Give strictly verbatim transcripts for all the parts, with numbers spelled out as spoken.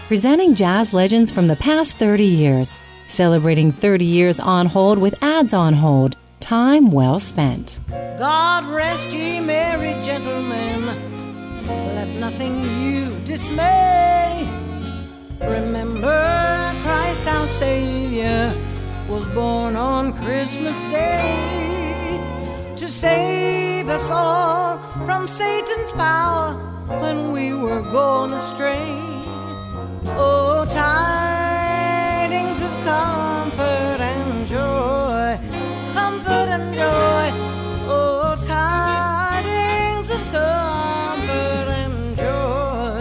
presenting jazz legends from the past thirty years, celebrating thirty years on hold with ads on hold. Time well spent. God rest ye merry gentlemen, let nothing you dismay. Remember Christ our Savior was born on Christmas Day to save us all from Satan's power when we were gone astray. Oh, tidings of comfort and joy, comfort and joy. Oh, tidings of comfort and joy.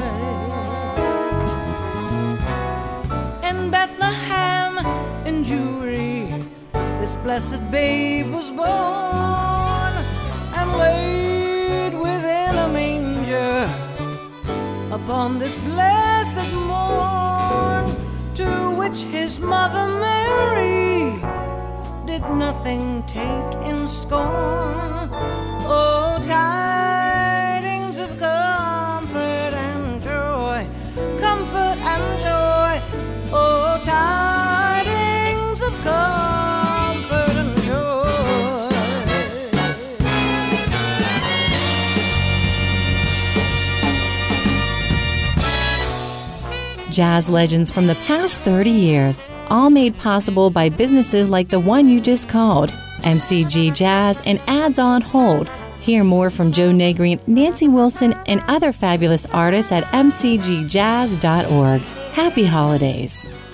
In Bethlehem, in Jewry, this blessed babe was born and laid within a manger upon this blessed morn, to which his mother Mary did nothing take in scorn. Oh, tidings of comfort and joy, comfort and joy. Oh, tidings of comfort and joy. Jazz legends from the past thirty years, all made possible by businesses like the one you just called, M C G Jazz and Ads on Hold. Hear more from Joe Negri, Nancy Wilson, and other fabulous artists at m c g jazz dot org. Happy holidays.